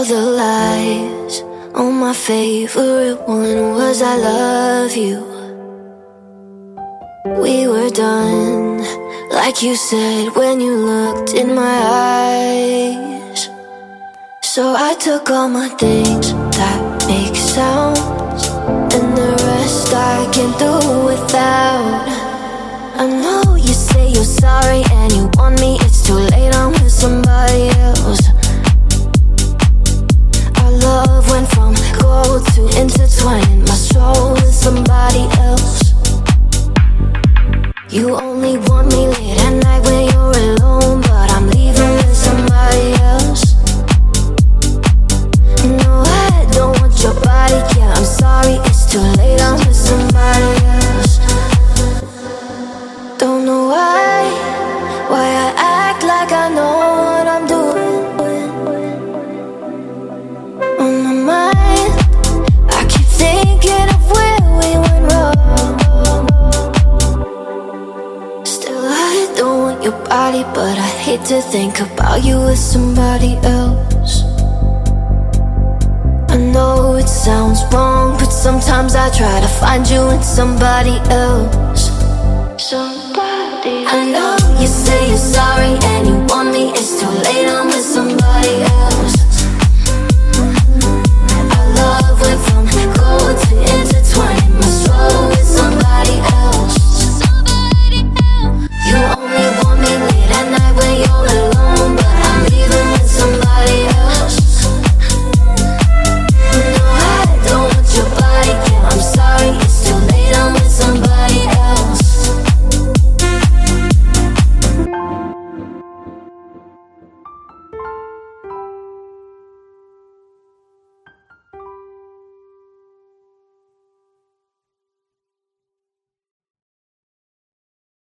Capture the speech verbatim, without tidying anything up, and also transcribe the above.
all the lies. Oh, my favorite one was I love you. We were done, like you said when you looked in my eyes. So I took all my things that make sounds, and the rest I can do without. I know you say you're sorry and you want me, it's too late, I'm with somebody else. Our love went from gold to intertwining my soul with somebody else. You only want me late at night when you're alone, but I'm leaving with somebody else. No, I don't want your body, yeah, I'm sorry, it's too late, I'm with somebody else. Don't know why, why I act like I know what I'm doing. On my mind, I keep thinking of where we went wrong. Still, I don't want your body, but I hate to think about you with somebody else. I know it sounds wrong, but sometimes I try to find you in somebody else. Somebody I know you say you're sorry and you